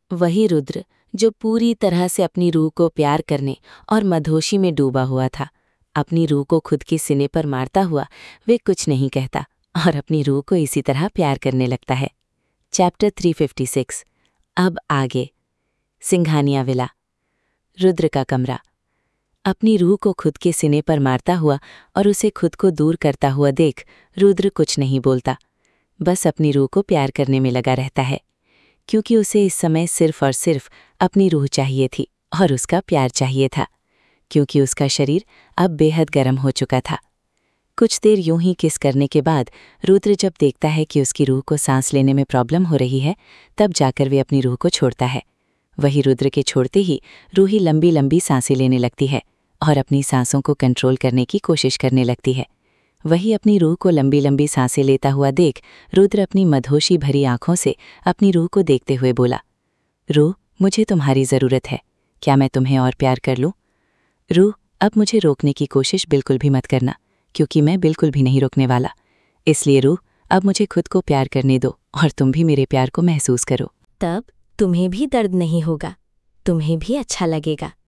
वही रुद्र जो पूरी तरह से अपनी रूह को प्यार करने और मधोशी में डूबा हुआ था, अपनी रूह को खुद के सीने पर मारता हुआ वे कुछ नहीं कहता और अपनी रूह को इसी तरह प्यार करने लगता है। चैप्टर 356। अब आगे। सिंघानिया विला। रुद्र का कमरा। अपनी रूह को खुद के सीने पर मारता हुआ और उसे खुद को दूर करता हुआ देख रुद्र कुछ नहीं बोलता, बस अपनी रूह को प्यार करने में लगा रहता है, क्योंकि उसे इस समय सिर्फ और सिर्फ अपनी रूह चाहिए थी और उसका प्यार चाहिए था, क्योंकि उसका शरीर अब बेहद गर्म हो चुका था। कुछ देर यूं ही किस करने के बाद रुद्र जब देखता है कि उसकी रूह को सांस लेने में प्रॉब्लम हो रही है, तब जाकर वे अपनी रूह को छोड़ता है। वही रुद्र के छोड़ते ही रूही लंबी लंबी सांसें लेने लगती है और अपनी सांसों को कंट्रोल करने की कोशिश करने लगती है। वही अपनी रूह को लंबी लंबी सांसें लेता हुआ देख रुद्र अपनी मधोशी भरी आंखों से अपनी रूह को देखते हुए बोला, रूह, मुझे तुम्हारी ज़रूरत है, क्या मैं तुम्हें और प्यार कर लूँ? रूह, अब मुझे रोकने की कोशिश बिल्कुल भी मत करना, क्योंकि मैं बिल्कुल भी नहीं रोकने वाला। इसलिए रूह, अब मुझे खुद को प्यार करने दो और तुम भी मेरे प्यार को महसूस करो। तब तुम्हें भी दर्द नहीं होगा, तुम्हें भी अच्छा लगेगा।